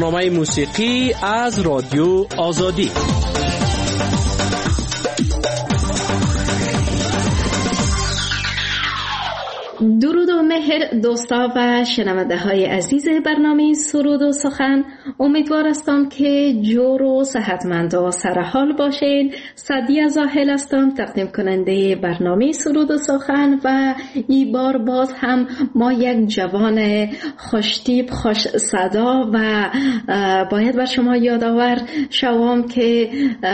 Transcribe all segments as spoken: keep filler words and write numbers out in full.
برنامه موسیقی از رادیو آزادی. درود و مهر دوستا و شنونده های عزیز برنامه سرود و سخن، امیدوار هستم که جور و صحتمند و سرحال باشین. سعدیه زاهل هستم، تقدیم کننده برنامه سرود و سخن، و این بار باز هم ما یک جوان خوشتیپ خوش صدا و باید بر شما یادآور شوم که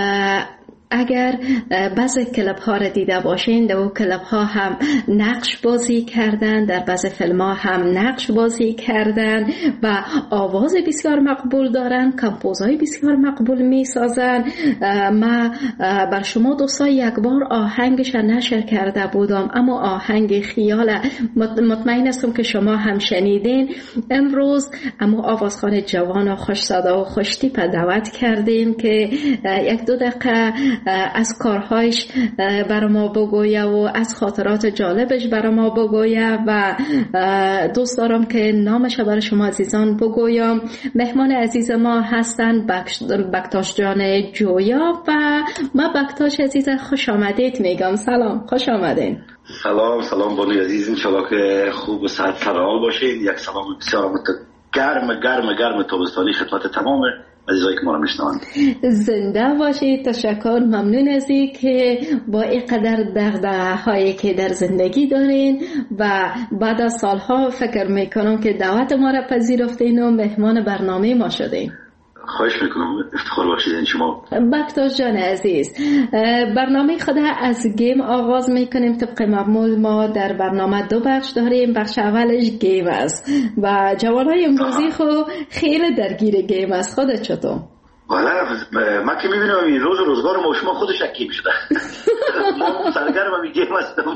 اگر بعضی کلپ ها را دیده باشین، در اون کلپ ها هم نقش بازی کردن، در بعضی فیلم ها هم نقش بازی کردن و آواز بسیار مقبول دارن، کمپوزهای بسیار مقبول می سازن. ما بر شما دوستا یک بار آهنگش نشر کرده بودم، اما آهنگ خیال، مطمئن هستم که شما هم شنیدین. امروز اما آوازخوان جوان و خوش صدا و خوش تیپ دعوت کردیم که یک دو دقیقه از کارهایش برای ما بگویه و از خاطرات جالبش برای ما بگویه و دوست دارم که نامش برای شما عزیزان بگویم. مهمان عزیز ما هستن بکتاش جان جویا و ما بکتاش عزیز خوش آمدید میگم. سلام، خوش آمدین. سلام سلام بانی عزیز، انشالله که خوب و صحت سرحال باشین. یک سلام بسیار گرم گرم گرم تابستانی خدمت تمام عزیزایی که ما رو میشنوند. زنده باشید. تشکر، ممنون از این که با اینقدر دغدغه هایی که در زندگی دارین و بعد از سالها فکر میکنم که دعوت ما را پذیرفتین و مهمان برنامه ما شدین. خواهش میکنم، افتخار باشید شما. بکتاش جان عزیز، برنامه خود از گیم آغاز میکنیم. طبق معمول ما در برنامه دو بخش داریم. بخش اولش گیم است و جوانای امروزی خو خیلی درگیر گیم است. خودت چطور؟ والا من که میبینم این روز روزگار ما شما خودش اکیم شده. ما سرگرم هم گیم هستم.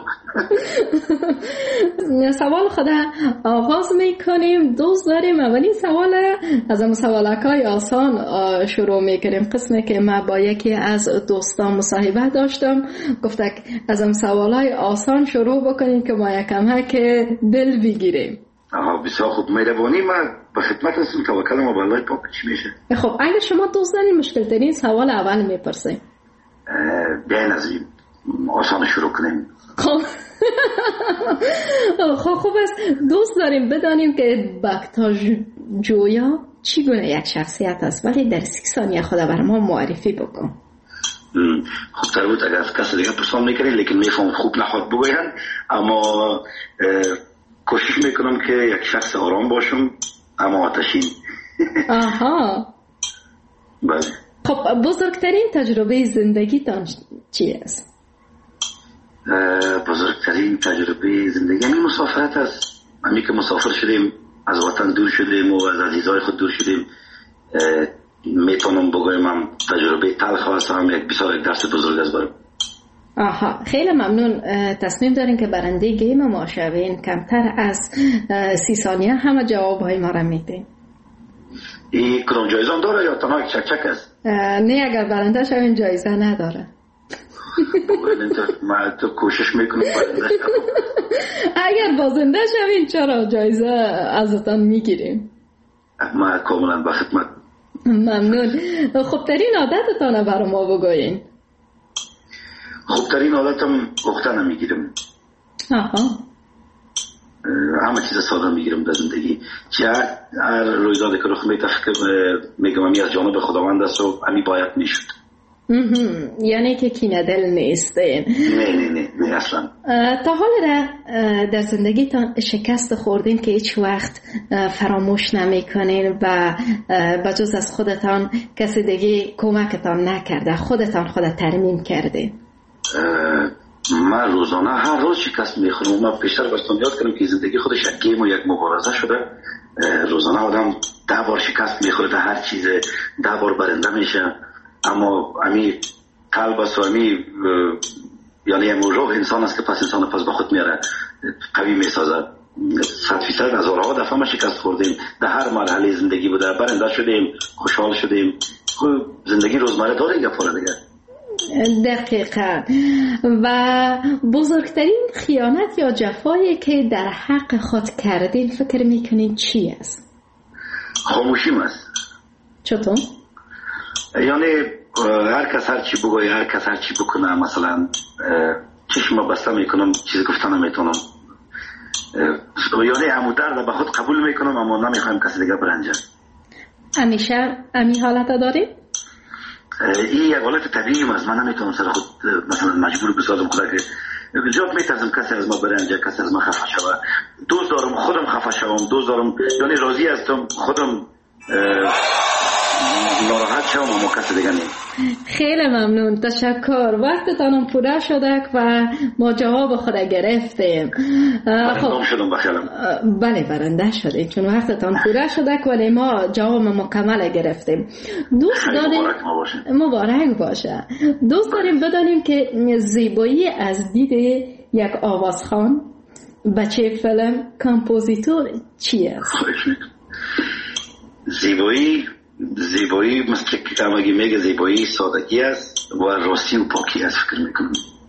سوال خود آغاز میکنیم. دوست داریم اولین سوال از اون سوالکای آسان شروع میکنیم. قسمی که من با یکی از دوستان مصاحبه داشتم، گفته از اون سوالای آسان شروع بکنیم که ما یکم که دل بگیریم. آها بسیار خوب، مهربانی. من به خدمت هستم. توکل ما به الله. پاک چی میشه؟ خب اگر شما دوست دارین مشکل ترین سوال اول میپرسیم. بیاین از این آسان شروع کنیم. خب خب خوب است. دوست داریم بدانیم که بکتاش جویا چی گونه یک شخصیت است، ولی در سی ثانیه خود بر ما معرفی بکن. خب تر بود اگر از کسی دیگه پرسان میکنید، لیکن میفهم خوب نخواد بگوین، اما کوشش میکنم که یک شخص آرام باشم اما آتشین. آها. بله. خب بزرگترین تجربه زندگیتان چی است؟ بزرگترین تجربه زندگی همین مسافرت است. همین که مسافر شدیم، از وطن دور شدیم و از عزیزای خود دور شدیم، میتونم بگویم هم تجربه تلخ است، هم یک بسیار یک درس بزرگ است برام. آها، خیلی ممنون. تصمیم دارین که برنده گیم ما شوین. کمتر از سی ثانیه همه جوابهای ما را میدین. این کدام جایزه داره یا تنها یک چک چک است؟ نه، اگر برنده شوین جایزه نداره. من تو کوشش میکنم برنده شوم. اگر بازنده شوین چرا جایزه ازتان میگیریم. من کاملا به خدمت. ممنون. خوبترین عادتتان برای ما بگوین. خوبترین عادتم اختن میگیرم. آها. همه چیز ساده میگیرم در زندگی. چه هر رویدادی که رخ میده میگم امی از جانب خداوند است و امی باید میشد. یعنی که کینه دل نیستین؟ نه نه نه نه اصلا. تا حال در, در زندگیتان شکست خوردین که هیچ وقت فراموش نمیکنین و بجز از خودتان کسی دیگه کمکتان نکرده، خودتان خود ترمیم کردین؟ من روزانه هر روز شکست میخورم. من بیشتر بستم یاد کنم که زندگی خودش یک گیم و یک مبارزه شده. روزانه آدم ده بار شکست میخوره در هر چیز، ده بار برنده میشه، اما امی قلب است و امی یعنی امی روح انسان است که پس انسان پس به خود میاره، قوی میسازه. صد فیصد هزارها دفعه ما شکست خوردیم، در هر مرحله زندگی بوده، برنده شدیم، خوشحال شدیم. زندگی روزمره داره یک پاره دیگه. دقیقاً. و بزرگترین خیانت یا جفایی که در حق خود کردین فکر میکنین چی است؟ خاموشیم است. چطور؟ یعنی هر کس هر چی بگوی، هر کس هر چی بکنه، مثلا چشم بسته میکنم، چیز گفتن نمیتونم، یعنی همو درد به خود قبول میکنم اما نمیخوایم کسی دیگه برنجه. همیشه امی حالت داریم؟ این یک حالت طبیعی است. من نمیتونم سر خود مثلا مجبور بسازم خدا که جاب میتازم کسی از ما برنجه، کسی از ما خفه شوه. دوست دارم خودم خفه شوم، دوست دارم یعنی راضی هستم خودم ناراحت شوم اما کسی دیگه نیم. خیلی ممنون، تشکر. وقتتانم پوره شده و ما جواب خود گرفتیم. برنده شدم بخیالم. بله برنده شده چون وقتتان پوره شده ولی ما جواب مکمل گرفتیم. دوست داریم مبارک ما باشه. مبارک باشه. دوست داریم بدانیم که زیبایی از دید یک آوازخوان، بچه فیلم، کامپوزیتور چی است؟ زیبایی زیبایی مثل که کتابی میگه زیبایی سادگی است و راستی و پاکی است. فکر میکنم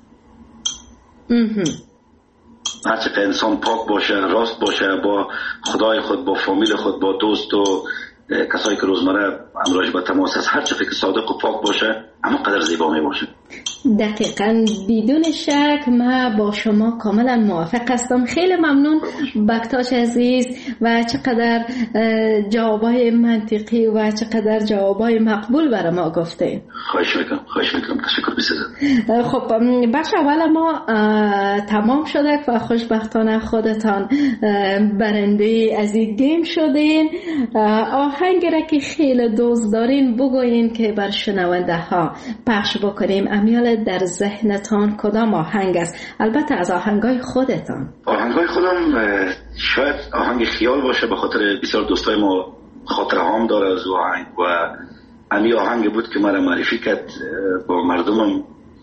هرچه انسان پاک باشه، راست باشه با خدای خود، با فامیل خود، با دوست و کسایی که روزمره امراج به تماس است، هرچه فکر صادق و پاک باشه اما قدر زیبا می باشه. دقیقاً بدون شک من با شما کاملا موافق هستم. خیلی ممنون بکتاش عزیز و چقدر جوابای منطقی و چقدر جوابای مقبول برای ما گفته. خواهش میکنم خواهش میکنم تشکر بسیار. خب بچه اول ما تمام شده و خوشبختانه خودتان برنده از این گیم شدین. آهنگی را که خیلی دوست دارین بگوین که بر شنونده ها پخش بکنیم. امیال در ذهنتان کدام آهنگ است؟ البته از آهنگای خودتان. آهنگای خودم شاید آهنگ خیال باشه، به خاطر بسیار دوستای ما خاطره هم داره از آهنگ و امی آهنگ بود که مرا معرفی کرد با مردمم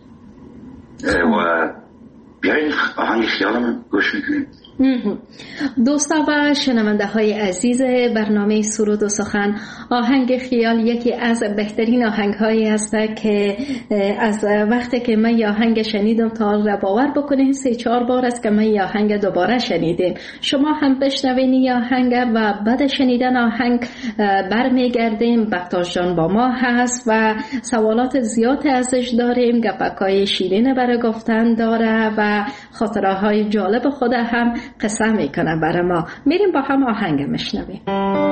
و بیاین آهنگ خیالم گوش میکنیم. دوستا و شنونده های عزیز برنامه سرود و سخن، آهنگ خیال یکی از بهترین آهنگ هایی است که از وقتی که من یه آهنگ شنیدم تا را باور بکنین سه چهار بار است که من یه آهنگ دوباره شنیدیم. شما هم بشنوین یه آهنگ و بعد شنیدن آهنگ برمیگردیم. بکتاش جان با ما هست و سوالات زیاد ازش داریم، گپکای شیرین برای گفتن داره و خاطره های جالب خود هم قصه میکنه برای ما. میریم با هم آهنگ میشنویم.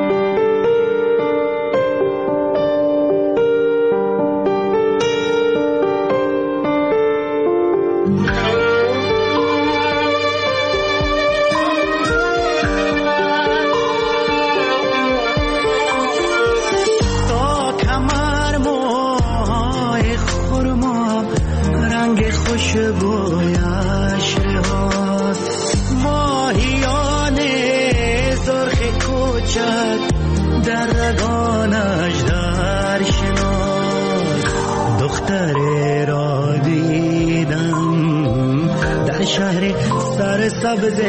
تا کمر موهای خرما رنگ خوشبویش رهاست، ماهیان سرخ کوچک در رگانش در شناس، دختر را دیدم در شهر سرسبز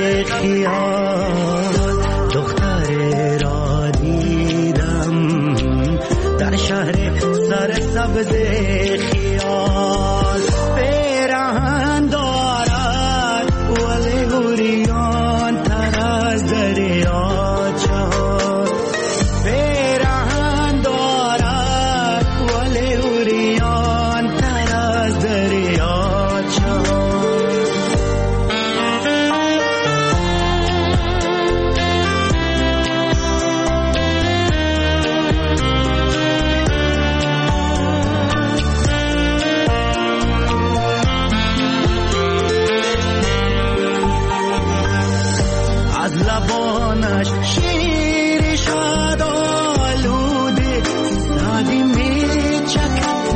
خیال، دختر را دیدم در شهر سرسبز خیال، پیراهن دارد ولی گریان تر از دریاچه ها، پیراهن دارد ولی گریان تر از دریاچه ها. از لبانش شیر شاد آلوده سادی می چکد،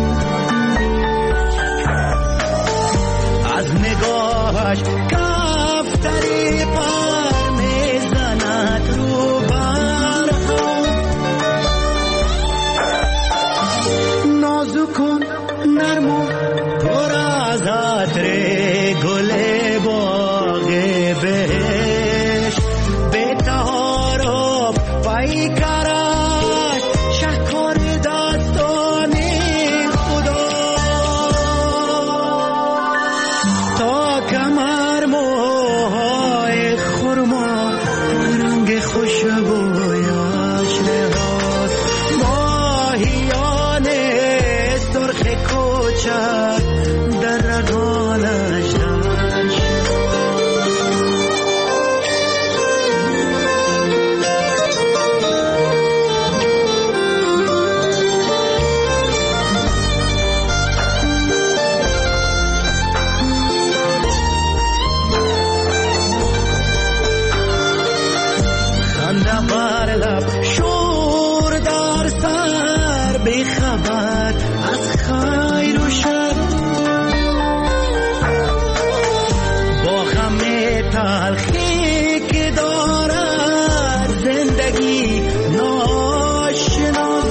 از نگاهش کفتری پر می زند رو برها، نازک و نرم و پر از عطر گل باغ بهش، به تهار و پیکرش شکر دستان خدا، تا کمر موهای خرما رنگ خوشبویش لباس، کوچک در رگانش بر لب شور در سر بی خبر از خیر و شر با غم تلخی که دارد زندگی ناشنا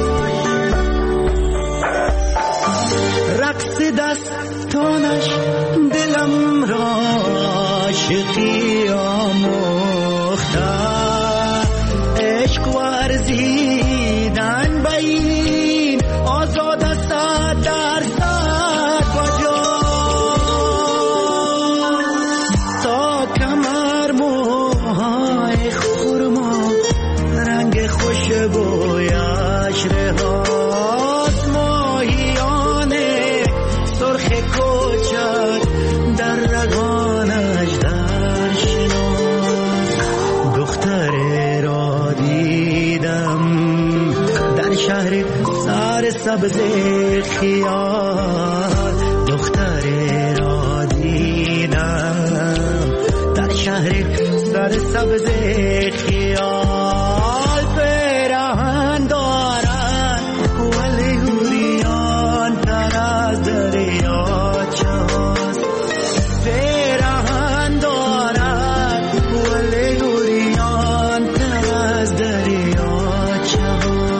رقص دستانش دلم را عاشقی آموخته عشق ورزیدن بین آزاد است در صد کجا تا کمر موهای خرما رنگ خوشبویش رهاست ماهیان سرخ کوچک در رگانش در شناس دختر شهر سر سبز خیال دختر را دیدم در شهر سر سبز خیال پیراهن دارد ولی گوریان تر از دریاچه هاست پیراهن دارد ولی گوریان تر از دریاچه هاست.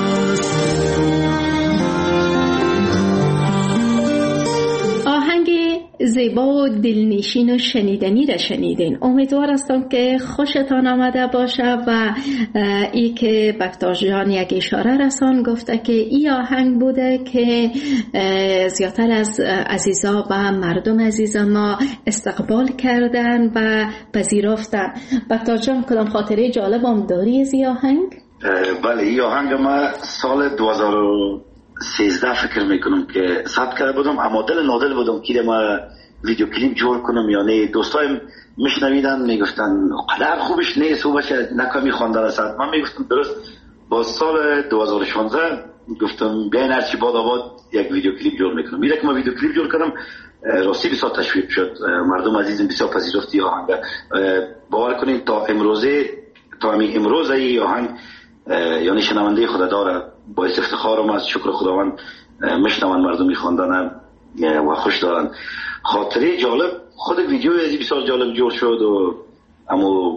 زیبا و دلنشین و شنیدنی را شنیدین. امیدوار هستم که خوشتان آمده باشه و ای که بکتاش جان یک اشاره رسان گفته که ای آهنگ بوده که زیادتر از عزیزا و مردم عزیز ما استقبال کردن و پذیرفتن. بکتاش جان کدام خاطره جالب هم داری از ای آهنگ؟ بله ای آهنگ ما سال دو هزار و سیزده فکر میکنم که ثبت کرده بودم اما دل نادل بودم که ما ویدیو کلیپ جور کنم یا نه. دوستایم میشنویدن میگفتن قدر خوبش نیست او باشه نکمی خواندن است. من میگفتم درست با سال دو هزار و شانزده گفتم بیاین هرچی باد آباد یک ویدیو کلیپ جور میکنم. میره که ما ویدیو کلیپ جور کردم راستی بسیار تشویق شد. مردم عزیزم بسیار پذیرفتی آهنگ. باور کنید تا امروزه تا همین امروز ای آهنگ یعنی شنونده خدا داره باعث افتخارم است. شکر خداوند میشنون مردم میخواندن و خوش دارن. خاطره جالب خود ویدیو ازی بسیار جالب جور شد و اما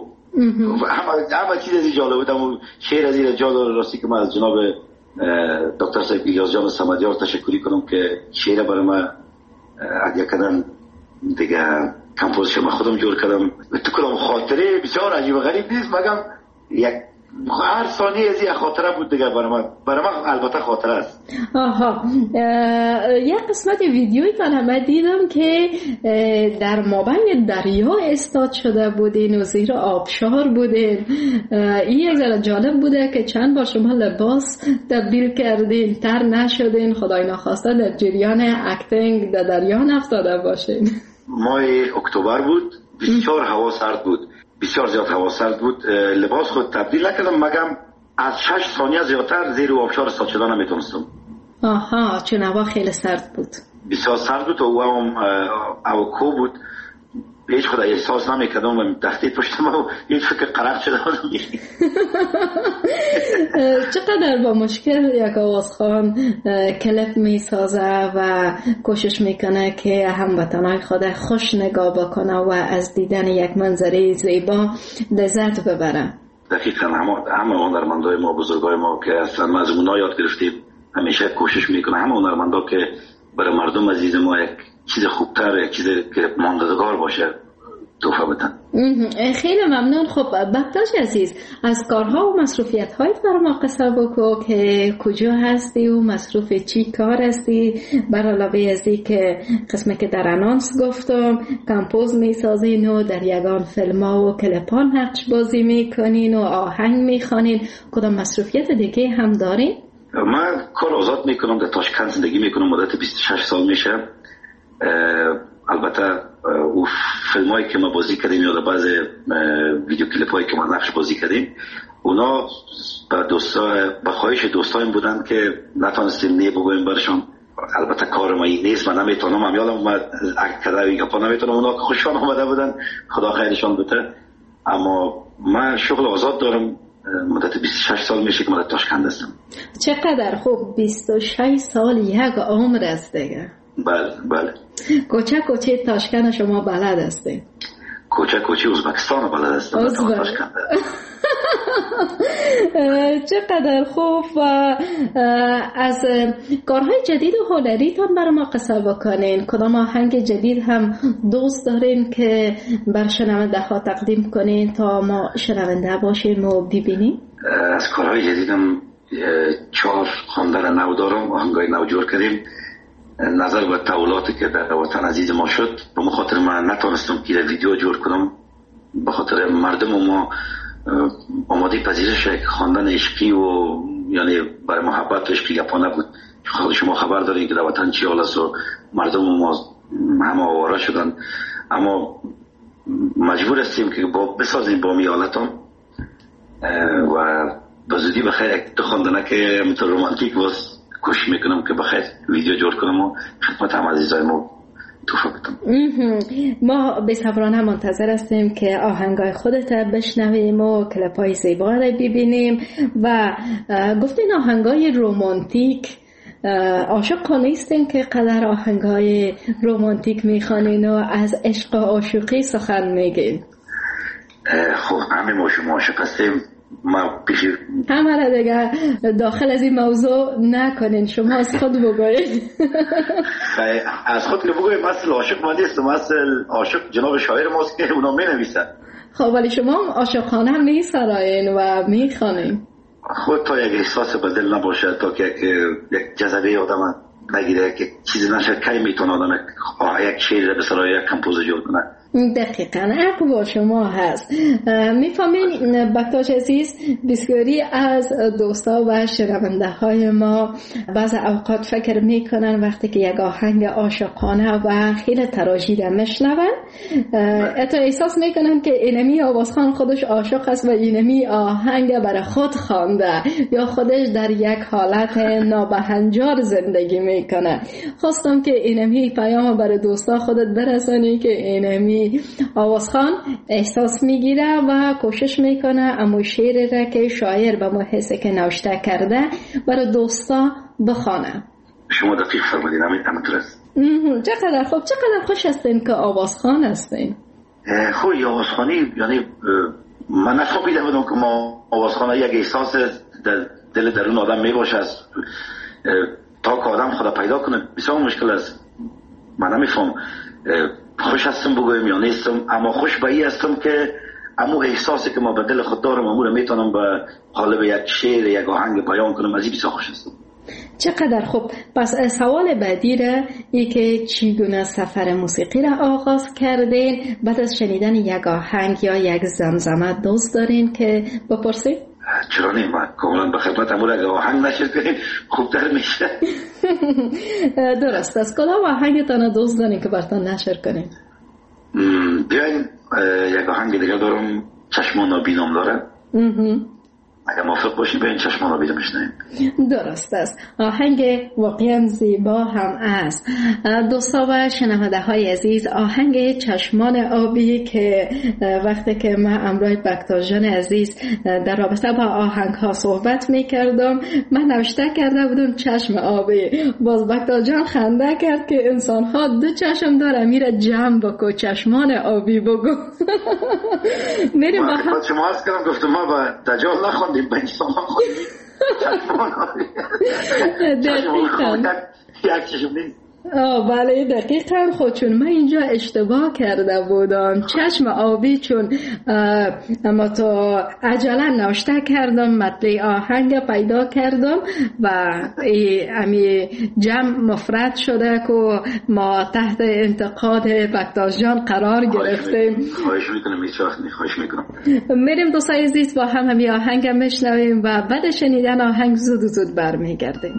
همه چیز ازی جالب بود. اما شعر ازی جا داره راستی که من از جناب دکتر صاحب الیاس جان صمدیار تشکری کنم که شعر برای من عدیه کردن دیگه کمپوزش من خودم جور کردم. تو کلام خاطره بسیار عجیب و غریب نیست مگم یک هر ثانیه از یک خاطره بود دیگه برای من برای من البته خاطره است. آها یک قسمت ویدیویی من دیدم که در مابین دریا استاد شده بودین و زیر آبشار بودین. این یک ذره جالب بوده که چند بار شما لباس تبدیل کردین تر نشدین خدای نخواسته در جریان اکتینگ در دریا نفتاده باشین. ماه اکتبر بود بسیار هوا سرد بود بسیار زیاد هوا سرد بود. لباس خود تبدیل نکردم مگم از شش ثانیه زیادتر زیر آبشار استاد شدن نمیتونستم. آها چون هوا خیلی سرد بود بسیار سرد بود و هم اوکو بود هیچ خدا احساس نمیکردم و تحتی پشتم و هیچ فکر قرق شده بودم. چقدر با مشکل یک آوازخوان کلیپ میسازه و کوشش میکنه که هموطنای خود خوش نگاه بکنه و از دیدن یک منظره زیبا لذت ببره. دقیقا همه هنرمندای ما بزرگای ما که اصلا از اونا یاد گرفتیم همیشه کوشش میکنه همه هنرمندا که برای مردم عزیز ما یک چیز خوبتر یک چیز که ماندگار باشه توفه بدن. خیلی ممنون. خب بکتاش عزیز از کارها و مصروفیت هایت برای ما قصه بکو که کجا هستی و مصروف چی کار هستی بر علاوه از این که قسمه که در انانس گفتم کمپوز میسازین و در یگان فیلم ها و کلپان نقش بازی میکنین و آهنگ میخوانین کدام مصروفیت دیگه هم دارین؟ من کار آزاد میکنم، در تاشکند زندگی میکنم، مدت بیست و شش سال میشه. البته او فیلم هایی که ما بازی کردیم یا بعض ویدیو کلیپ هایی که ما نقش بازی کردیم اونا به دوستا به خواهش دوستایم بودن که نتونستیم نه بگویم برشون. البته کار ما این نیست، من نمیتونم، هم یادم اومد اکت کرده یا پا نمیتونم. اونا که خوششان آمده بودن، خدا خیرشان بده. اما من شغل آزاد دارم، مدت بیست و شش سال میشه که مدت تاشکند هستم. چقدر خوب، بیست و شش سال یک عمر است دیگه. بله بله. کوچه کوچه تاشکند شما بلد هستید؟ کوچه کوچه ازبکستان بلد هستم. ازبک. چقدر خوب. و از کارهای جدید و هنریتان برای ما قصه بکنین. کدام آهنگ جدید هم دوست دارین که بر شنونده ها تقدیم کنین تا ما شنونده باشیم و ببینیم؟ از کارهای جدیدم چهار خواندن نو دارم، آهنگای نو جور کردیم. نظر به تحولاتی که در وطن عزیز ما شد، به خاطر من نتونستم که ویدیو جور کنم، به خاطر مردم ما آماده پذیرش خواندن عشقی و یعنی برای محبت عشقی گپا نبود. خود شما خبر دارین که در وطن چی حال است و مردم ما همه آواره شدن. اما مجبور هستیم که با بسازیم با می حالتان و به زودی بخیر یک دو خواندنه که مثل رومانتیک باز کوشش میکنم که بخیر ویدیو جور کنم و خدمت هم عزیزای ما توفیق بدم. ما بی‌صبرانه منتظر هستیم که آهنگای خودت بشنویم و کلیپای زیبا رو ببینیم. و گفتین آهنگای رومانتیک، عاشق نیستین که قدر آهنگای رومانتیک میخوانین و از عشق و عاشقی سخن میگین؟ خب همه ما شما عاشق هستیم. ما پیش همه را دیگه داخل از این موضوع نکنین، شما از خود بگوید. از خود که بگوید مثل عاشق ما نیست، مثل عاشق جناب شاعر ماست که اونا می نویسن. خب ولی شما عاشقانه می سراین و می خوانین. خود تا یک احساس به دل نباشه، تا که یک جذبه آدم نگیره که چیزی نشه، کی میتونه آدم یک شعر به سرای یک کمپوز جور کنه. دقیقاً حق با شما هست. میفهمین بکتاش عزیز، بسیاری از دوستا و شنونده های ما بعض اوقات فکر میکنن وقتی که یک آهنگ عاشقانه و خیلی تراژیده میشنون، حتی احساس میکنن که اینمی آوازخان خودش عاشق است و اینمی آهنگ برای خود خوانده یا خودش در یک حالت نابهنجار زندگی میکنه. خواستم که اینمی پیام برای دوستا خودت برسانی که اینمی آوازخان احساس میگیره و کوشش میکنه اما شعر را که شاعر به محسه که نوشته کرده برای دوستا بخوانه. شما دقیق فرمودین، همینطور است. چقدر خوب، چقدر خوش هستین که آوازخان هستین. خوب آوازخانی یعنی من نفهمیده بودم که ما آوازخانه یک احساس در دل درون آدم میباشه است تا که آدم خدا پیدا کنه بسیار مشکل است. من نمیفهم خوش هستم بگویم یا نیستم، اما خوش به این هستم که امو احساسی که ما به دل خود دارم امو رو میتونم به قالب یک شعر یک آهنگ بیان کنم. از این بسیار خوش هستم. چقدر خوب. پس سوال بعدی را ای که چگونه سفر موسیقی را آغاز کردین؟ بعد از شنیدن یک آهنگ یا یک زمزمه دوست دارین که بپرسید؟ چرا نیم، من کاملا به خدمت امو را آهنگ نشر کنیم خوبتر میشه. درست است. کدام آهنگتان دوست دارین که براتون نشر کنیم؟ بیاین یک آهنگ دیگه دارم، چشمان نابینام داره. اگر موافق باشی بیاین چشمان نابینام بشنویم. درست است. آهنگ واقعا زیبا هم است. دوستا و شنونده های عزیز، آهنگ چشمان آبی که وقتی که من امروز بکتاش جان عزیز در رابطه با آهنگ ها صحبت می کردم، من نوشته کرده بودم چشم آبی. باز بکتاش جان خنده کرد که انسان ها دو چشم داره، میره جمع بکو چشمان آبی بگو. میریم با هم. شما از کردم گفتم ما با دجال نخوندیم به انسان خوندیم چشمان آبی. دقیقا یک چشم نیست. آه بله دقیقاً. خود چون من اینجا اشتباه کرده بودم، چشم آبی، چون اما تو عجله نوشته کردم مطلع آهنگ پیدا کردم و امی جمع مفرد شده که ما تحت انتقاد بکتاش جان قرار گرفتیم. خواهش میکنم هیچ وقت خواهش میکنم. میریم دوستای عزیز با هم همی آهنگ میشنویم و بعد شنیدن آهنگ زود زود برمیگردیم.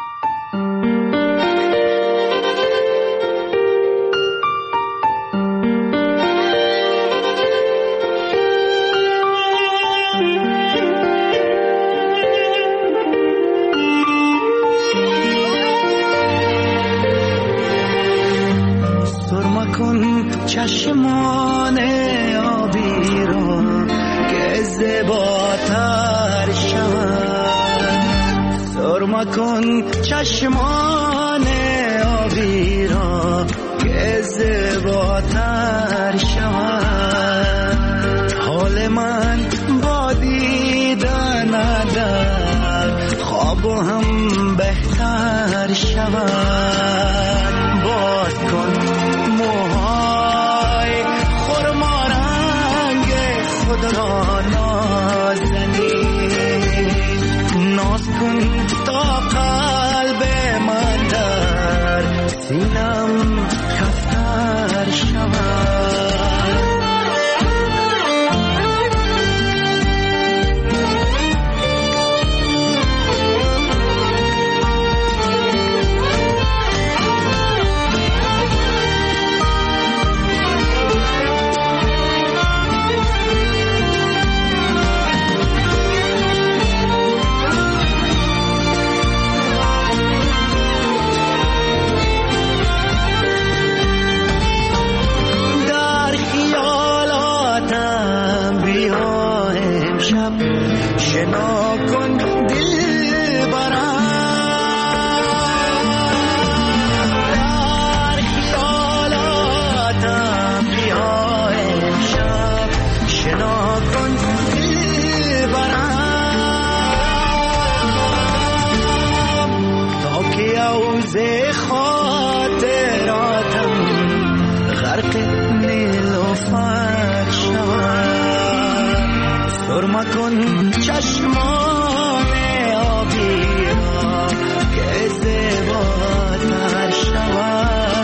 چشمان آبی را که زیباتر شود، سرمه کن چشمان آبی را که زیباتر شود. حال من با دیدن در خواب هم بهتر شود. باز کن موهای خرما رنگ خود را نازنین، ناز کن تا قلب من در سینم کفتر شود. شنا کن دل برم، در خیالاتم بیا امشب. شنا کن دل برم تا که عوض خاطراتم غرق نیلوفر شود. سرمه کن چشمان آبی را که زیباتر شود.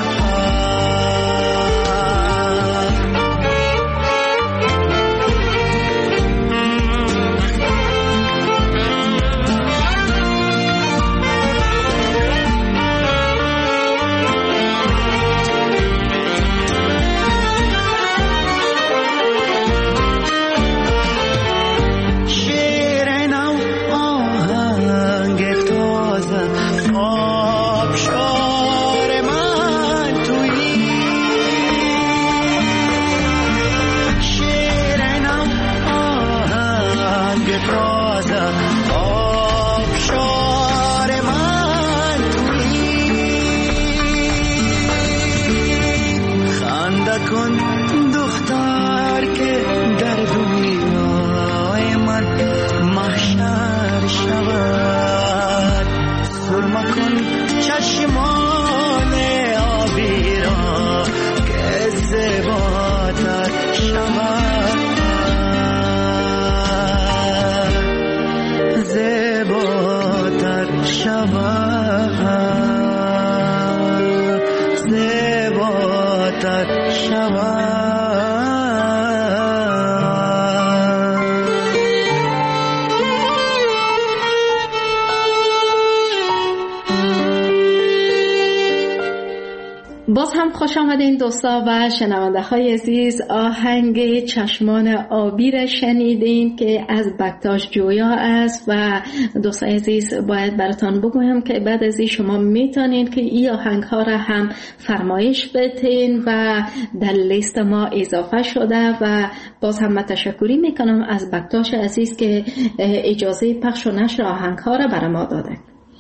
باز هم خوش آمدین دوستا و شنونده های عزیز. آهنگ چشمان آبی را شنیدین که از بکتاش جویا است و دوستای عزیز باید براتان بگویم که بعد از این شما میتونین که این آهنگ ها را هم فرمایش بدین و در لیست ما اضافه شده و باز هم تشکری میکنم از بکتاش عزیز که اجازه پخش و نشر آهنگ ها را برای ما داده.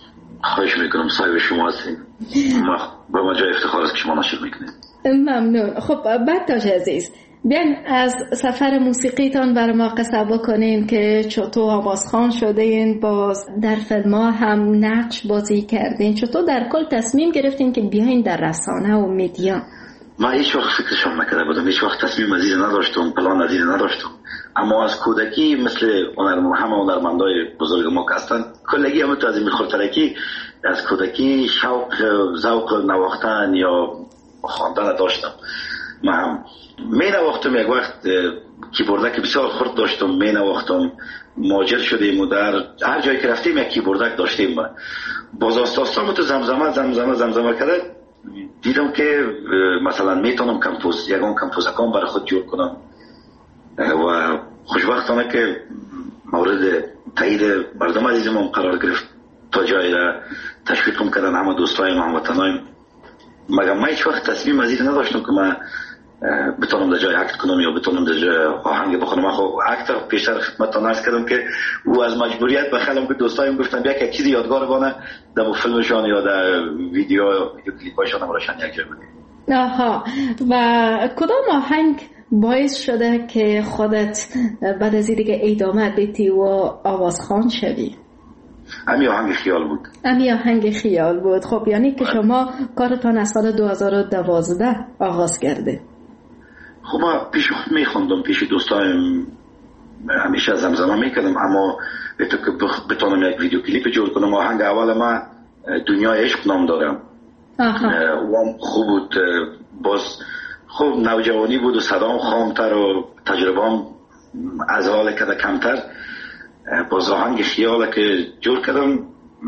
خواهش میکنم، صاحب شما هستیم، با ما جای افتخار است که شما نشر میکنید. ممنون. خب بکتاش عزیز، بیاین از سفر موسیقیتان برای ما قصه بکنین که چطور آوازخوان شدین، باز در فیلم ها هم نقش بازی کردین، چطور در کل تصمیم گرفتین که بیاین در رسانه و میدیا؟ ما هیچ وقت فکرشم نکرده بودم، هیچ وقت تصمیم ازیر نداشتم، پلان ازیر نداشتم، اما از کودکی مثل همه هنرمندای بزرگ ما که هستن کلگی هم تو از این خورترکی از کودکی شوق ذوق نواختن یا خواندن داشتم. من هم می نواختم، یک وقت کیبوردک بسیار خرد داشتم، می نواختم، ماجر شدیم و در هر جایی که رفتیم یک کیبوردک داشتیم. باز آستاستان تو زمزمه زمزمه زمزمه کرده دیدم که مثلا میتونم کمپوز یکان کمپوزکان برای خود جور کنم و خوشبختانه که مورد تایید مردم عزیزم هم قرار گرفت، تا جایی را تشویقم کردن همه دوستایم هموطنایم. مگر من هیچ وقت تصمیم ازیر نداشتم که من بتونم در جای اکت کنم یا بتونم در جای آهنگ بخونم. خب اکت پیشتر خدمتتان عرض کردم که او از مجبوریت بخلم که دوستایم گفتن بیا که چیزی یادگار بانه در فیلمشان یا در ویدیو یا کلیپایشان هم راشن یک جای بگیم. آها، و کدام آهنگ باعث شده که خودت بعد از دیگه ادامه بدی و آوازخوان شوی؟ امی آهنگ خیال بود. امی آهنگ خیال بود. خب یعنی که شما کارتان از سال دو هزار و دوازده آغاز کرده. خب ما پیش خود میخوندم، پیش دوستایم همیشه زمزمه میکردم، اما به تو که بتونم یک ویدیو کلیپ جور کنم. آهنگ اول ما دنیای عشق نام دارم. و خوب بود، باز خوب نوجوانی بود و صدام خامتر و تجربام از حال کده کمتر. باز آهنگ خیاله که جور کردم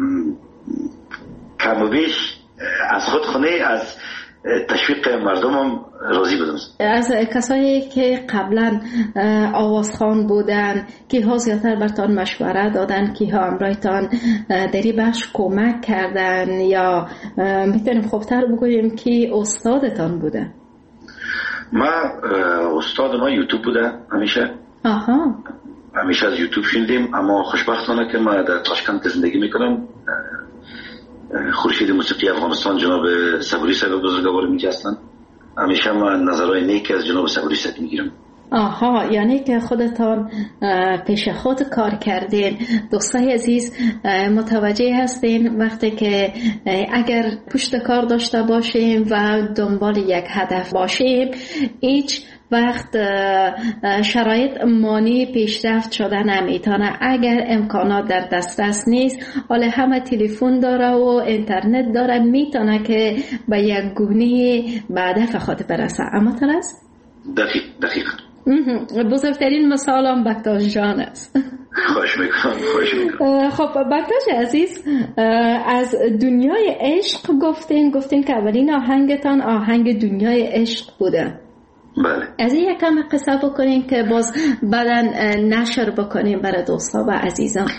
کم و بیش از خود خونه از تشویق مردمم راضی بودم. از کسایی که قبلا آوازخوان بودن که ها زیادتر برتان مشوره دادن، که ها امرایتان دری بخش کمک کردن، یا میتونیم خوبتر بگوییم که استادتان بوده؟ ما استاد ما یوتیوب بوده همیشه. آها، همیشه از یوتیوب شنیدیم، اما خوشبختانه که ما در تاشکند زندگی میکنم. خورشید موسیقی افغانستان جناب صبوری صاحب بزرگوار میگه هستن، همیشه ما نظرهای نیک از جناب صبوری صاحب میگیرم. آها، یعنی که خودتان پیش خود کار کردین. دوستای عزیز متوجه هستین وقتی که اگر پشت کار داشته باشیم و دنبال یک هدف باشیم، هیچ وقت شرایط مانی پیشرفت شدن نمیتونه. اگر امکانات در دسترس نیست، حالا همه تلفن داره و اینترنت داره، میتونه که به یک گونه به هدف خود برسه. اما ترست؟ دقیق دقیق بزرگترین مثال هم بکتاش جان است. خوش میکنم خوش میکنم. خب بکتاش عزیز، از دنیای عشق گفتین گفتین که اولین آهنگتان آهنگ دنیای عشق بوده. بله. از این یک کم قصه بکنین که باز بعداً نشر بکنیم برای دوستا و عزیزان.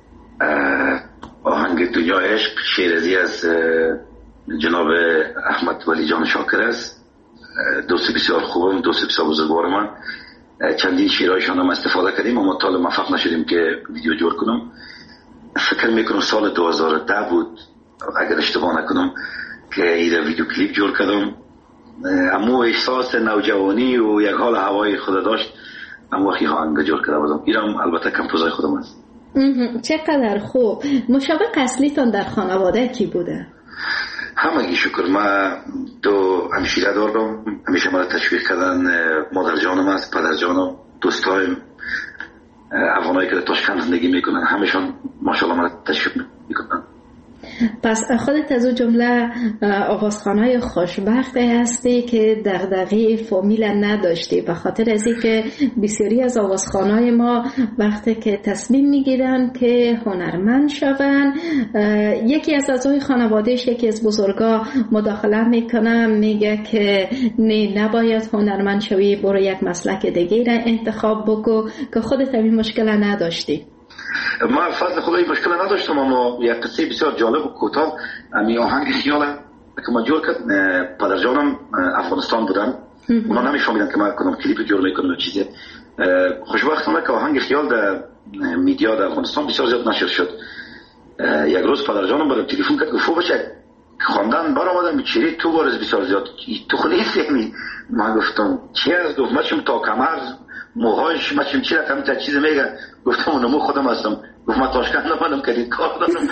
آهنگ دنیای عشق شیرازی از جناب احمد ولی جان شاکر است، دوست بسیار خوبم، دوست بسیار بزرگوار من. چندین شیرهایشان هم استفاده کردیم اما تا موفق نشدیم که ویدیو جور کنم. فکر میکنم سال دو هزار و ده بود اگر اشتباه نکنم که این ویدیو کلیپ جور کردم. اما احساس نوجوانی و یک حال هوای خود داشت، اما وقتی آهنگ جور کرده بودم. اینم البته کمپوزای خودم است. چقدر خوب. مشابه اصلیتان در خانواده کی بوده؟ همگی شکر. من دو همشیره دارم، همیشه مرا تشویق کردن. مادر جانم است، پدر جانم، دوستایم افغانایی که در تاشکند زندگی میکنن، همشان ماشاءالله مرا تشویق میکنن. پس خودت از اون جمله آوازخوانای خوشبخته هستی که دغدغه فامیل نداشتی، به خاطر از اینکه بسیاری از آوازخوانای ما وقتی که تصمیم میگیرن که هنرمند شون، یکی از اعضای خانوادهش، یکی از بزرگا مداخله میکنه، میگه که نه نباید هنرمند شوی، برو یک مسلک دیگه را انتخاب بکو، که خودت این مشکل نداشتی. ما فضل خدایی مشکل نداشتم، اما یک قصه بسیار جالب و کوتاه می آهنگ خیاله که ما جور کرد. پدر جانم افغانستان بودن، اونا نمیفهمیدن که ما کنم کلیپ جور میکنم و چیزی. خوشبختانه که آهنگ خیال در میدیا در افغانستان بسیار زیاد نشر شد. یک روز پدر جانم برام تلفن کرد، گفت بچه خواندن بار آمدم چیری تو بارز بسیار زیاد تو خلیست یعنی من گفتم چی هست؟ گفت من چیم تا کمر موهایش من چیم چی رقمی تا چیز میگه گفتم اونمو خودم هستم گفت من تاشکند نمانم که دید کار دارم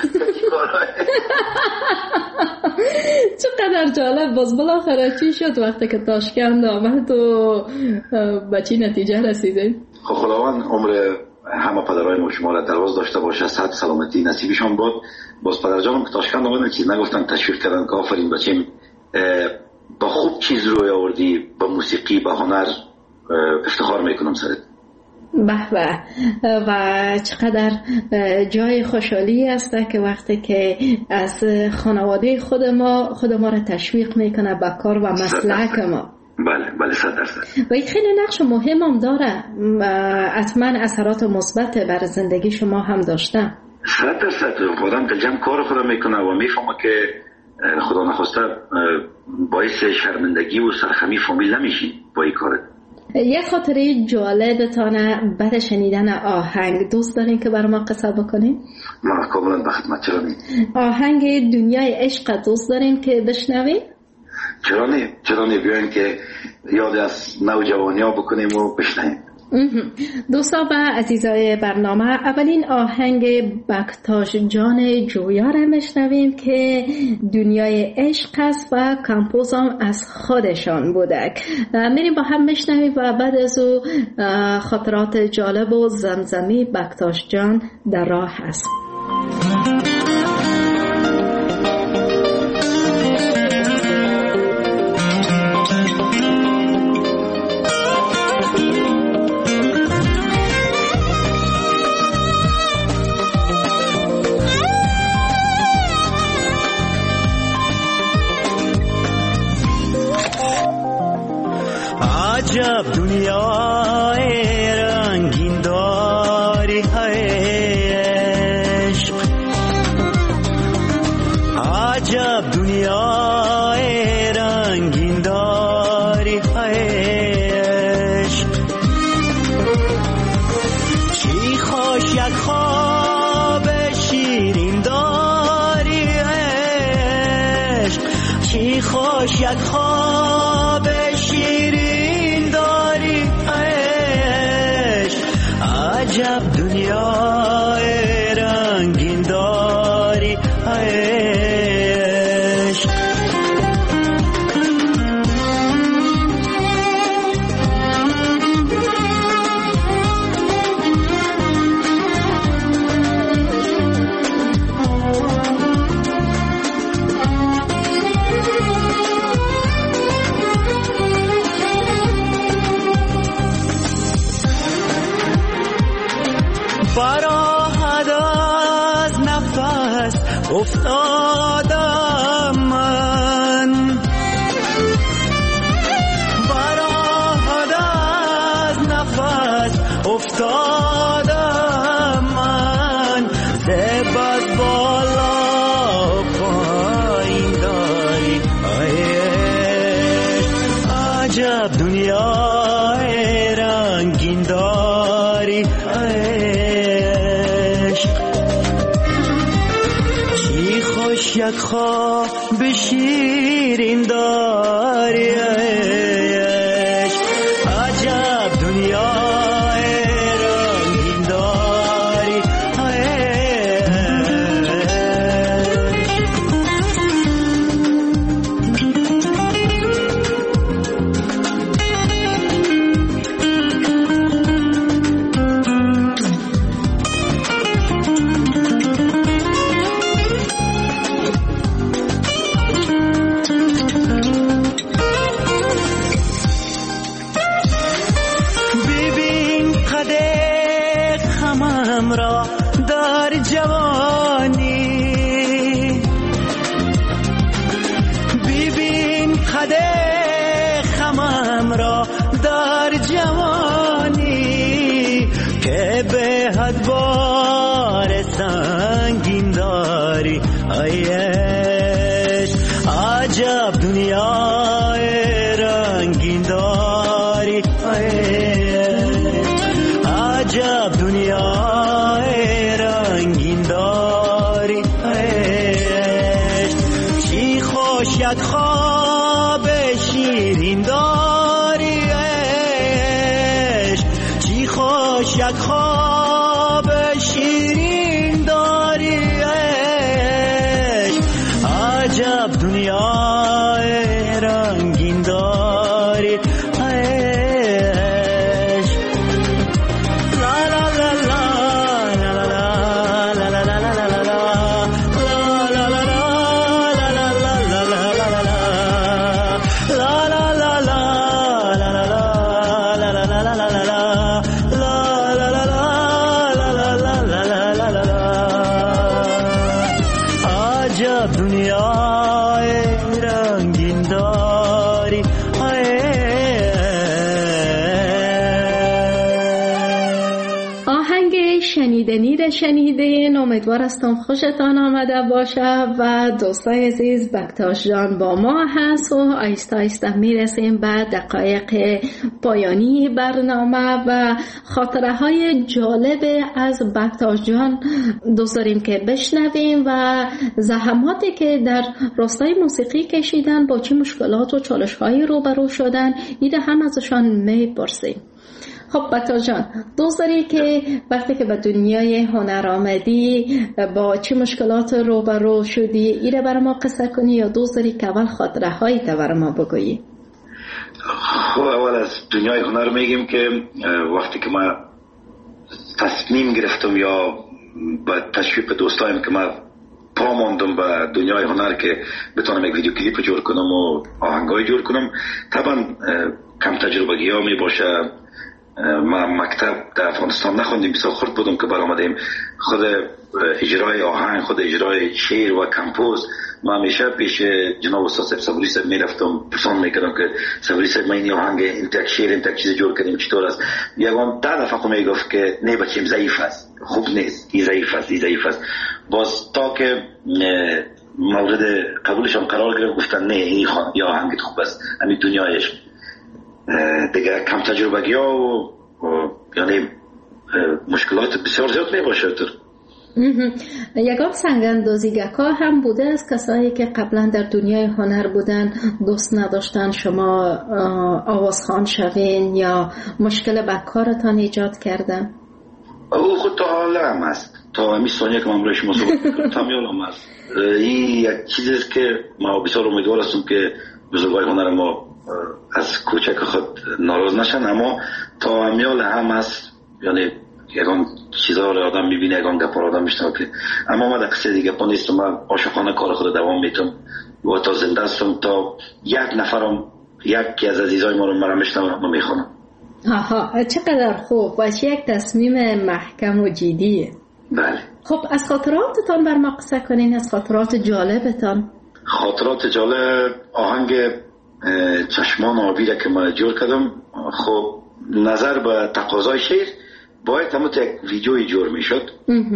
چقدر جالب. باز بالاخره چی شد وقتی که تاشکند آمد و به چی نتیجه رسیده؟ خب خداوند عمر همه پدرهای ما شما را دراز داشته باشه، صحت سلامتی نصیبشان باد. باز پدر جانم که تاشکند آمدن چیز نگفتن، تشویق کردن که آفرین بچیم با خوب چیز روی آوردی، با موسیقی با هنر افتخار میکنم سرت. به به. و چقدر جای خوشحالی است که وقتی که از خانواده خود ما خود ما را تشویق میکنه به کار و مسلک ما. بله بله صد درصد. و این خیلی نقش مهم هم داره، حتما اثرات مثبت بر زندگی شما هم داشته. صد درصد. آدم دلجم کار خود میکنه و میفهمه که خدا نخواسته باعث شرمندگی و سرخمی فامیل نمیشی با این کارت. یک خاطره جالبتانه بعد شنیدن آهنگ دوست دارین که برای ما قصه بکنین؟ ما کاملا به خدمت. چرا نی؟ آهنگ دنیای عشق دوست دارین که بشنوین؟ چرا نی؟ چرا نی؟ بیاین که یاد از نوجوانی ها بکنیم و بشنویم. دوستان و عزیزای برنامه، اولین آهنگ بکتاش جان جویا را میشنویم که دنیای عشق است و کمپوز هم از خودشان بوده. میریم با هم میشنویم و بعد از او خاطرات جالب و زمزمی بکتاش جان در راه است. عجب دنیای رنگین داری عشق، عجب دنیای رنگین داری عشق، چی خوش یک خواب شیرین داری عشق، چی خوش یک خواب شیرین داری عشق، عجب دنیای رنگین داری عشق. براحت از نفس افتادم من، براحت از نفس افتادم من، زب از بالا پایین داری عجب دنیای رنگین داری یک خواب شیرین داری عشق، عجب دنیای رنگین داری بار سنگین داری عشق، عجب دنیای رنگین داری عجب دنیای رنگین داری عشق، چی شیرین داری عشق، چی خوش یک خواب شیرین داری عشق، عجب دنیای رنگین داری عشق. لا لا لا لا لا لا لا لا شنیدنی را شنیدین. امیدوار هستم خوشتان آمده باشه و دوستای عزیز بکتاش جان با ما هست و آیسته آیسته میرسیم به دقایق پایانی برنامه و خاطره های جالب از بکتاش جان دوست داریم که بشنویم و زحماتی که در راستای موسیقی کشیدن، با چه مشکلات و چالش هایی روبرو شدن، ایده هم ازشان میپرسیم. خب بکتاش جان، دوست داری که وقتی که به دنیای هنر آمدی با چه مشکلات روبرو شدی ایره برای ما قصه کنی، یا دوست داری که اول خاطره هایی تا برای ما بگویی؟ خب اول از دنیای هنر میگیم که وقتی که ما تصمیم گرفتم یا با تشویق دوستایم که ما پا ماندم به دنیای هنر که بتونم یک ویدیو کلیپ جور کنم و آهنگای جور کنم، طبعا کم تجربگی ها می باشه. ما مکتب در افغانستان نخوندیم، بسیار خرد بودم که برآمدیم. خود اجرای آهنگ، خود اجرای شعر و کمپوز ما همیشه پیش جناب استاد صبوری صاحب میرفتم، پرسان میکردم که صبوری صاحب ما این آهنگ این تک شعر این تک چیز جور کردیم چطور است؟ یگان ده دفعه خود میگفت که نه بچیم ضعیف است، خوب نیست، این ضعیف است، این ضعیف است. باز تا که مورد قبولشان قرار گرفت گفتن نه این آهنگ خوب است، همین دنیایش دیگه کم تجربگی ها و, و یعنی مشکلات بسیار زیاد می باشه. یگان سنگ‌اندازیگرها هم بوده از کسایی که قبلا در دنیای هنر بودن دوست نداشتن شما آوازخوان شوین یا مشکل به کارتان ایجاد کردن؟ او خود تا حالا هم هست، تا همی ثانیه که من برای شما صحبت میکنم تا حالا هم هست. این یک چیزیست که ما بسیار امیدوار هستم که بزرگای هنر ما از کوچک خود ناراض نشن، اما تا امیال هم هست. یعنی یکان چیزها رو آدم میبینه، یکان گپا رو آدم میشنه که اما ما در قصه دیگه پا نیستم. من عاشقانه کار خود دوام میتم و تا زنده هستم تا یک نفرم یکی از عزیزای ما رو مرا میشنه و میخوانم. آها، چقدر خوب و چه یک تصمیم محکم و جدیه. بله. خب از خاطراتتان بر ما قصه کنین، از خاطرات جالبتان. خاطرات جالب آهنگ چشمان آبی را که ما جور کردم، خب نظر به تقاضای شعر باید همون یک ویدیوی جور می شد.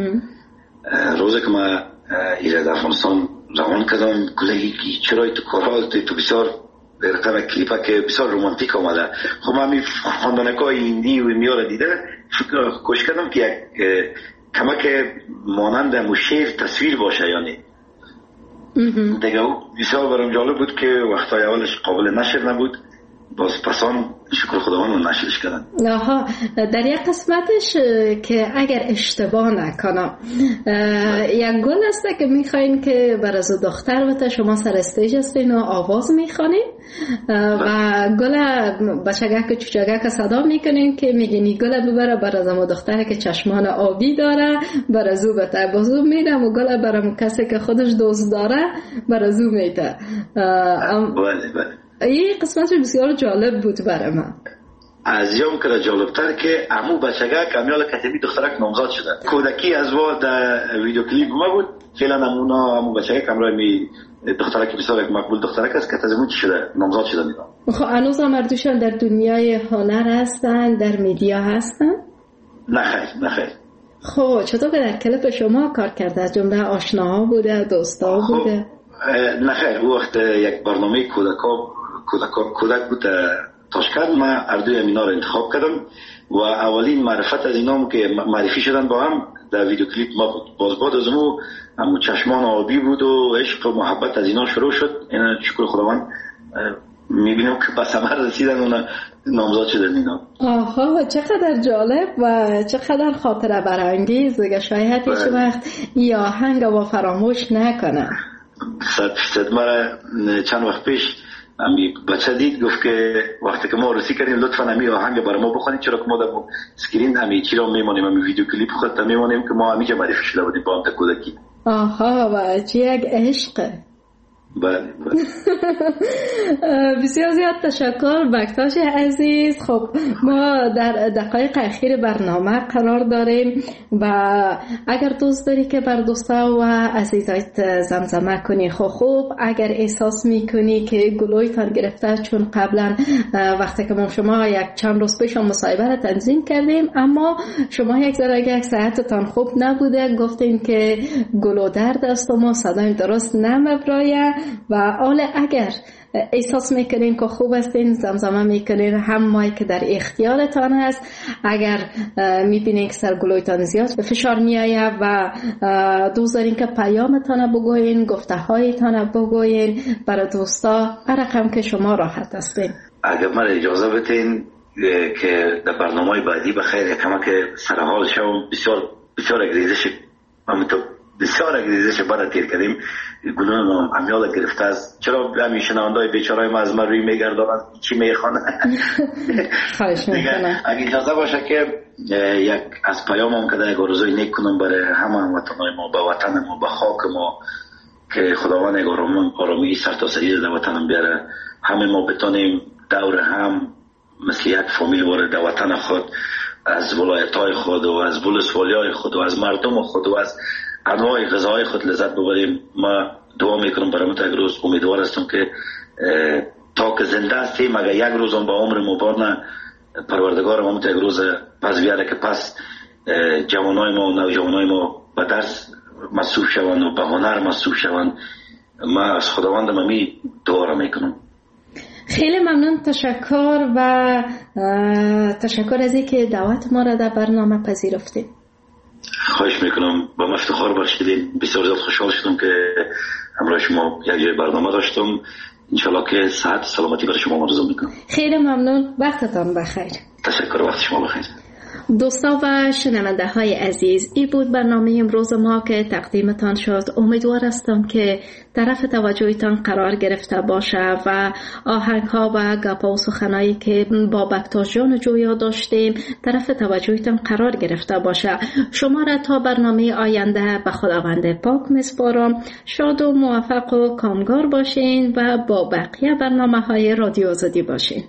روزه که ما ایره در افغانستان روان کردم گلهی چرای تو کارال تو بسیار رقم کلیپه که بسیار رومانتیک آمده. خب من می خواندنکای ایندی و میاره دیده کوشش کردم که یک کمک مانند مو شعر تصویر باشه. یعنی دیگه بسیار برام جالب بود که وقتای اولش قابل نشر نبود، باز پسان شکر خداوند نشرش کردن. آها، در یک قسمتش که اگر اشتباه نکنم یک گل است که میخواین که بر از دختر بته شما سر استیج هستین و آواز میخوانین و گل بچگک چوچگک صدا میکنین که میگین گل ببره بر از اما دختره که چشمان آبی داره بر از او بته بازو میدم و گل برام کسی که خودش دوست داره بر از او میده. بله بله، این قسمت بسیار جالب بود برای من. از یام که جالبتر که امو بچگک امیال کتبی دخترک نامزاد شده. کودکی از وا در ویدیو کلیپ ما بود. فعلا نمونا امو بچگک امرای می دخترک بسیار مقبول دخترک است که تازه چی شده نامزاد شده میگم. خب هنوز مردوشان در دنیای هنر هستن، در میدیا هستن؟ نه خیر نه خیر. خب چطور که در کلیپ شما کار کرده؟ از جمله آشناها بوده، دوستا بوده؟ نه خیر، او وقت یک برنامه کودکا کودک کودک بود تاشکند. ما اردوی امینا رو انتخاب کردم و اولین معرفت از اینام که معرفی شدن با هم در ویدیو کلیپ ما بود. باز بعد از اون همون چشمان آبی بود و عشق و محبت از اینا شروع شد. اینا شکر خداوند میبینیم که به ثمر رسیدن اونا نامزاد شدن اینا. آها چقدر جالب و چقدر خاطره برانگیز. شاید هیچ وقت این آهنگ با فراموش نکنم. صد فیصد. مرا چند وقت پیش امی بچه دید گفت که وقتی که ما رسی کردیم لطفا امی آهنگ برای ما بخونید، چرا که ما در اسکرین امی چی را میمانیم، امی ویدیو کلیپ خودت میمانیم که ما همیشه معرفی شده بودیم با هم تا کودکی. آها و چه یک عشقه. بله بله. بسیار زیاد تشکر بکتاش عزیز. خب ما در دقایق اخیر برنامه قرار داریم و اگر دوست داری که بر دوستا و عزیزایت زمزمه کنی خب خوب، اگر احساس میکنی که گلویتان گرفته، چون قبلا وقتی که ما شما یک چند روز پیش مصاحبه را تنظیم کردیم اما شما یک ذره یک صحتتان خوب نبوده، گفتیم که گلو درد است و ما صدایم درست نمیبرایه و حالا اگر احساس میکنین که خوب هستین زمزمه میکنین، هم مایی که در اختیارتان هست. اگر میبینین که سرگلویتان زیاد به فشار میایه و دوست دارین که پیامتان بگوین، گفته هایتان بگوین برای دوستا، هر رقم که شما راحت هستین. اگر من اجازه بدین که در برنامه بعدی بخیر یکم که سرحال شوم، بسیار بسیار اگریزش همینطور بسیار اگریزش برای تیر کردیم، گلون امیال گرفته است. چرا همین شنوندای بیچارهای ما از من روی میگردانند چی میخوانه؟ خواهش میکنم اگه اجازه باشه که یک از پیامم که یک آرزوی نیک کنم برای همه هموطنهای ما، به وطن ما، به خاک ما، که خداوند یک آرامی سرتاسری در وطنم بیاره، همه ما بتونیم دور هم مثل یک فامیل وارد در وطن خود از ولایت‌های خود و از ولسوالی‌های خود و از مردم خود و از انواع غذاهای خود لذت ببریم. ما دعا میکنم برای ما تا یک روز، امیدوار هستم که تا که زنده هستیم اگر یک روز هم با عمر مبارن پروردگار ما تا یک روز پس بیاره که پس جوانای ما و نوجوانای ما به درس مصروف شوند و به هنر مصروف شوند. ما از خداوندم امی دعا را میکنم. خیلی ممنون، تشکر و تشکر از اینکه دعوت ما را در برنامه پذیرفتید. خواهش میکنم، با من افتخار بخشیدین. بسیار زیاد خوشحال شدم که همراه شما یک جای برنامه داشتم. انشالله که صحت و سلامتی برای شما آرزو میکنم. خیلی ممنون، وقتتان بخیر. تشکر، وقت شما بخیر. دوستا و شنونده های عزیز، این بود برنامه امروز ما که تقدیمتان شد. امیدوار هستم که طرف توجهتان قرار گرفته باشه و آهنگ ها و گپا و سخنایی که با بکتاش جان جویا داشتیم طرف توجهتان قرار گرفته باشه. شما را تا برنامه آینده به خداوند پاک میسپارم. شاد و موفق و کامگار باشین و با بقیه برنامه های رادیو آزادی باشین.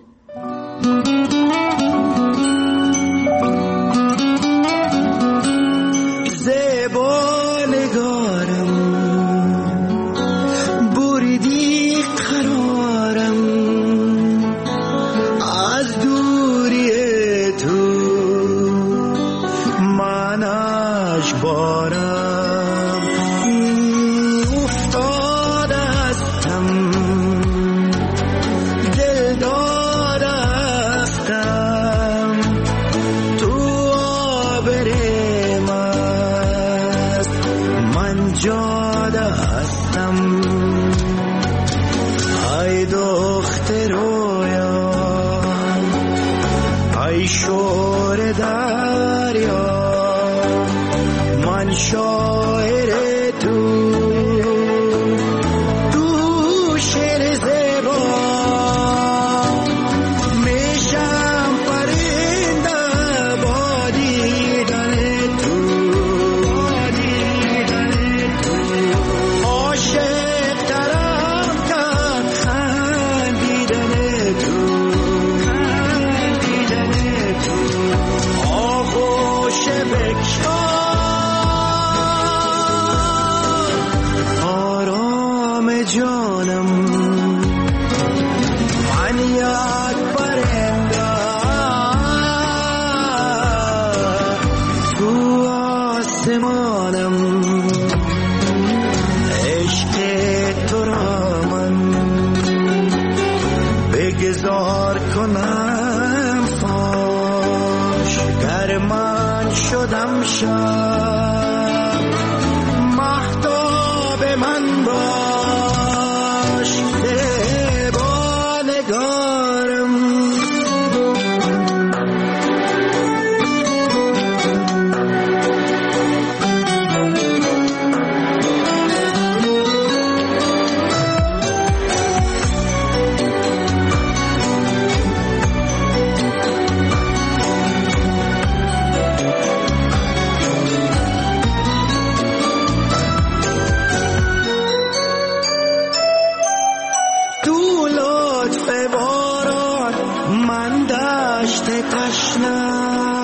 من دشت تشنه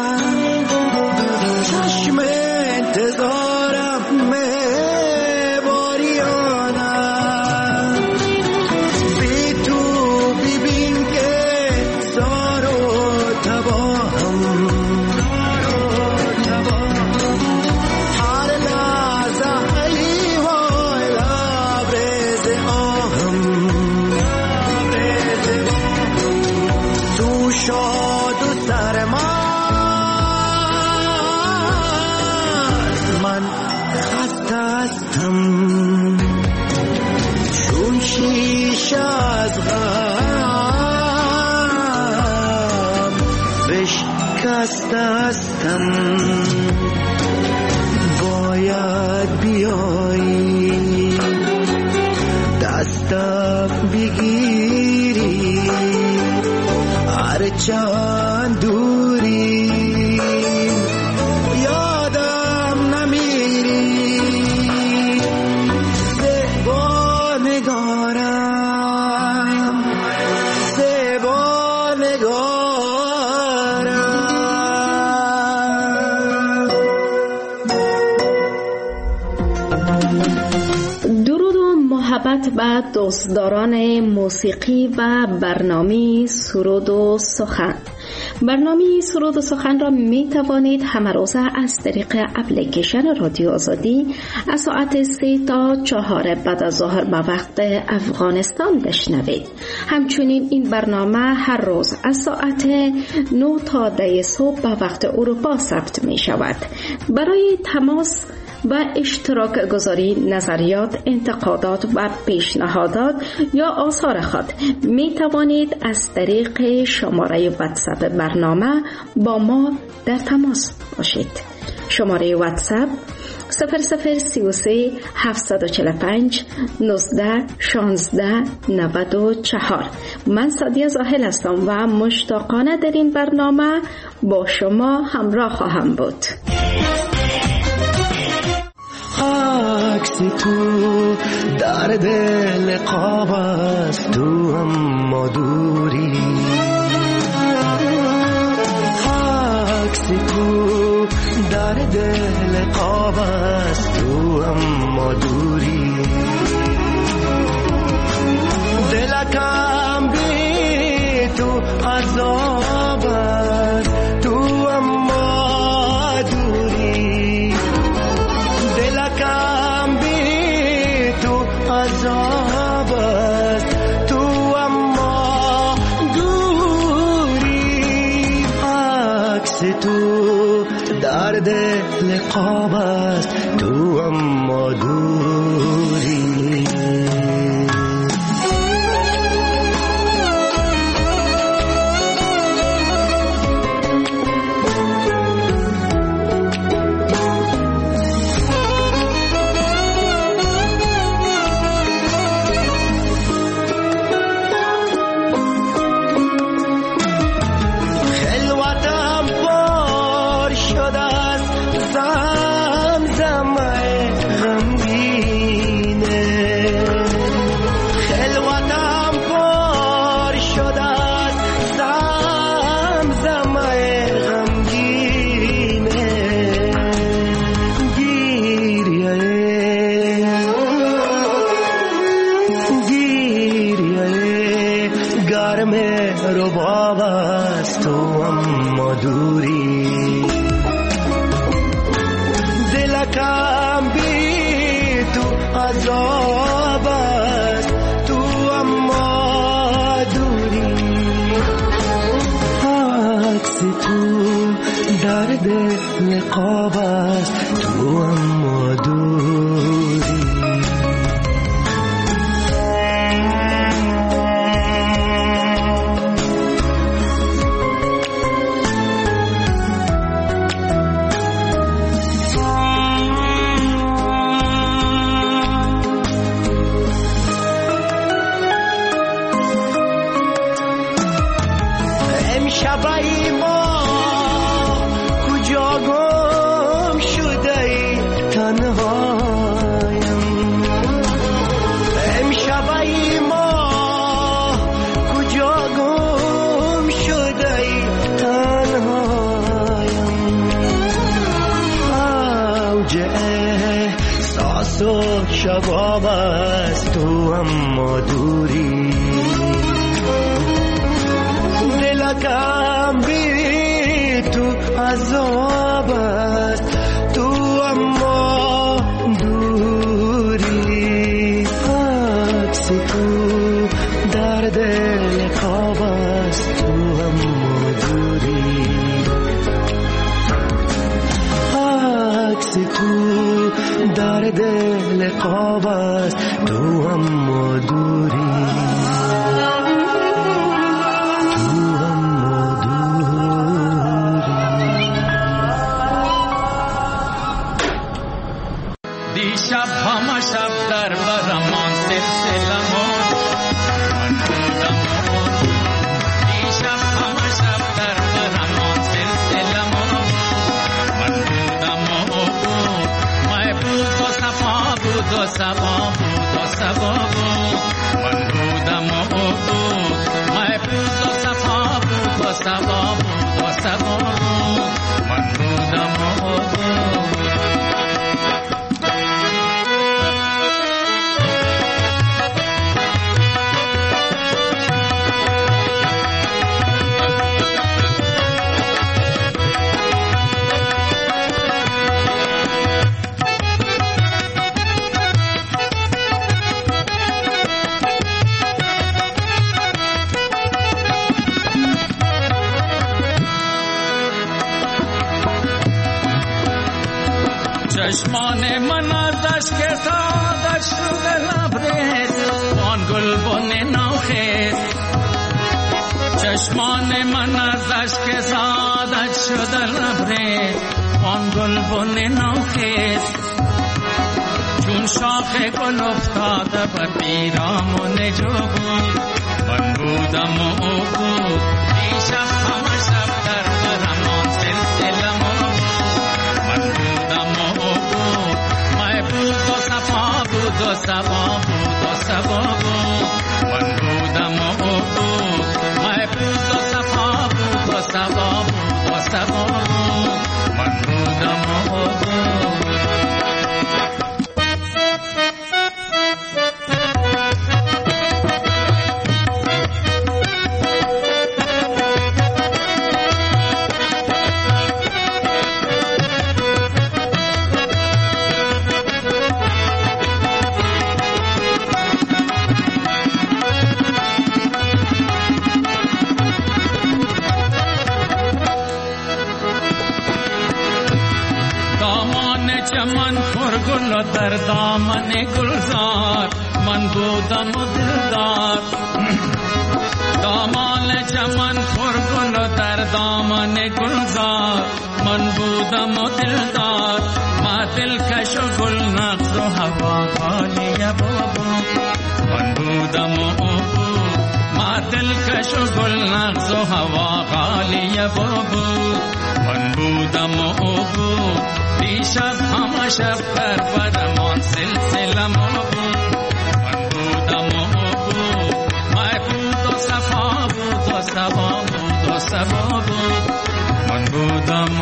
چشم انتظارم میباریانم بی تو ببین که زار و تباهم هر لحظه علی وای لبریز آهم تو شاد و سرمست من خسته هستم چون شیشه از غم بشکسته هستم باید بیایی دستم بگیری هرچند دوری یادم نمیری زیبا نگارم زیبا نگارم. درود و محبت به دوستداران موسیقی و برنامه سرود و سخن. برنامه سرود و سخن را می توانید همه روزه از طریق اپلیکیشن رادیو آزادی از ساعت سه تا چهار بعد از ظهر به وقت افغانستان بشنوید. همچنین این برنامه هر روز از ساعت نه تا ده صبح به وقت اروپا ثبت می شود. برای تماس و اشتراک گذاری نظریات، انتقادات و پیشنهادات یا آثار خود می توانید از طریق شماره واتساپ برنامه با ما در تماس باشید. شماره واتساپ صفر صفر سی و سه هفتصد و چهل و پنج نوزده شانزده نود و چهار. من سعدیه زاهل هستم و مشتاقانه در این برنامه با شما همراه خواهم بود. عکس تو در دل قاب است تو اما دوری عکس تو در دل قاب است تو اما دوری دلکم بی تو عذاب است تو اما دوری دلکم بی تو عذاب است تو اما دوری عکس تو در دل قاب است تو اما دوری رباب است تو اما دوری دلکم بی تو عذاب است تو اما دوری عکس تو در دل قاب است تو اما دوری شبای ما کجا گم شده ای تنهایم امشبای ما کجا گم جواب است تو اما دوری دلکم بی تو عذاب است تو اما دوری عکس تو در دل خواب است تو اما دوری عکس تو در دل خواب است تو اما دوری دیشب همه شب در برمان سلسلمون من بودم دیشب همه شب در برمان سلسلمون من بودم مای بود و صفا بود و صفا بود و صفا بود من بودم مای بود و صفا بود و صفا بود و صفا بود من بودم چشمان من ازش که سادش شده لبریز آن گلبن نوخیز چشمان من ازش که سادش شده لبریز آن گلبن نوخیز چون شاخ گل افتاده بر پیرامون جو بود من بودم و او بود دیشب همه شب در برمان سلسلمون من بودم و او بود مای بود و صفا بود و صفا بود و صفا بود من بودم و او بود مای بود و صفا بود و صفا بود و صفا بود من بودم و او بود چمن پرگل و در دامن گلزار من بودم و دلدار دامان چمن پرگل و در دامن گلزار من بودم و دلدار ما دلکش و گل نغز و هوا خالی بابو من بودم و بود ما دلکش و گل نغز و هوا خالی بابو من بودم و بود دیشب همه شب در برمان سلسلمون بود من بودم و بود مای بود و صفا بود و صفا بود و صفا بود من بودم و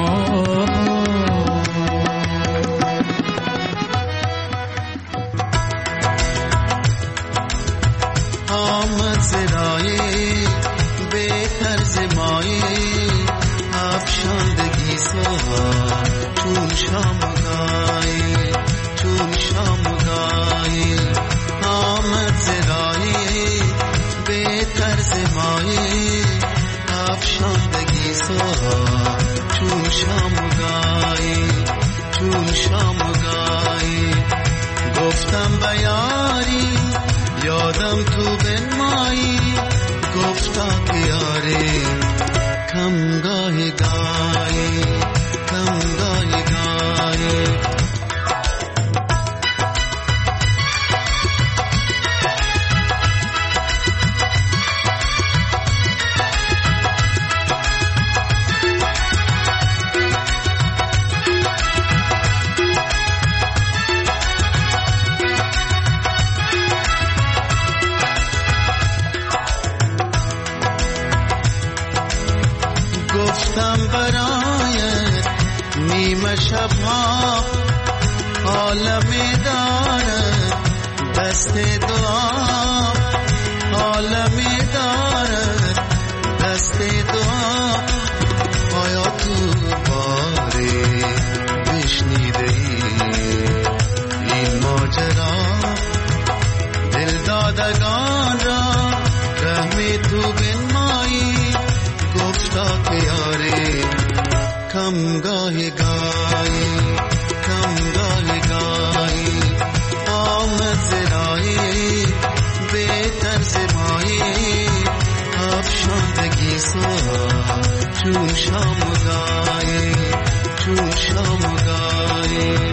آمد زرایی بهتر زمایی افشاندگی سوها چون شامگاهی چون شامگاهی آمد زرایی بهتر زمایی افشاندگی سوها چون شامگاهی چون شامگاهی گفتم بیاری یادم تو بنمایی گفتا که یاری کم گاهی گاهی کم گاهی گاهی گفتم برایت نیمه شبها عالمی دارد دست دعا عالمی دارد، دست دعا آیا تو باری بشنیده ای این ماجرا؟ دل دادگان را رحمی تو بنمایی، گفتا که یاری کم گاهی گاهی کم گاهی گاهی آمد زرایی بهتر زمایی افشاندگی سا چون شام و گاهی چون شام و گاهی.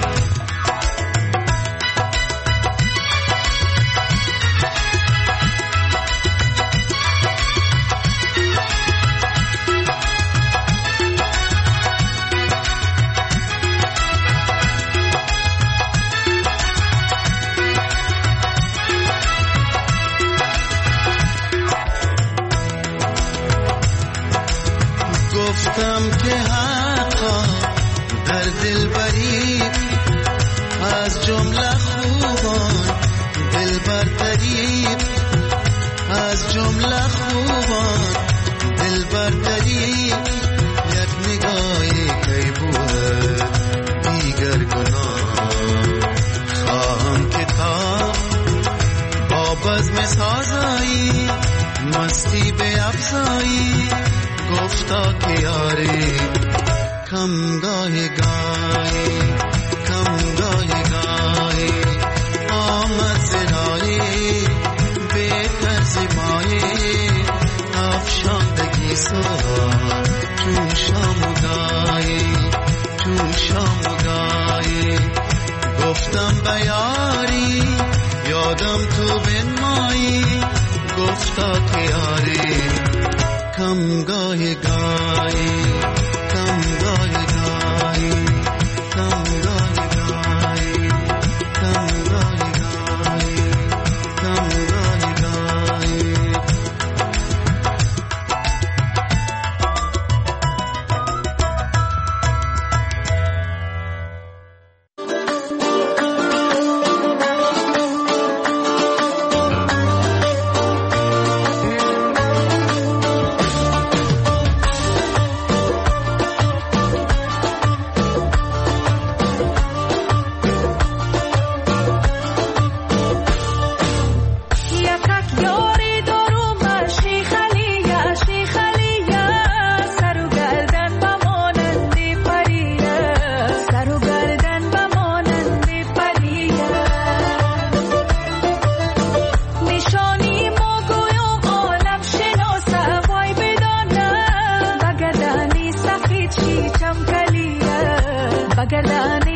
گفتم که حقا در دل برید از جمله خوبان دل برترید، از جمله خوبان دل برترید. یک نگاهی کی بود دیگر گناه، خواهم که تا با بزم سازایی مستی به افزایی، گفتا که یاری کم گاهی گاهی کم گاهی گاهی آمد زرایی بهتر زیبایی افشاندگی سا چون شام و گاهی چون شام و گاهی. گفتم به یاری یادم تو بنمایی، گفتا که یاری کم گاهی گاهی کم گاهی گاهی کم گاهی گاهی کم گاهی گاهی کم گاهی گاهی. Bagardani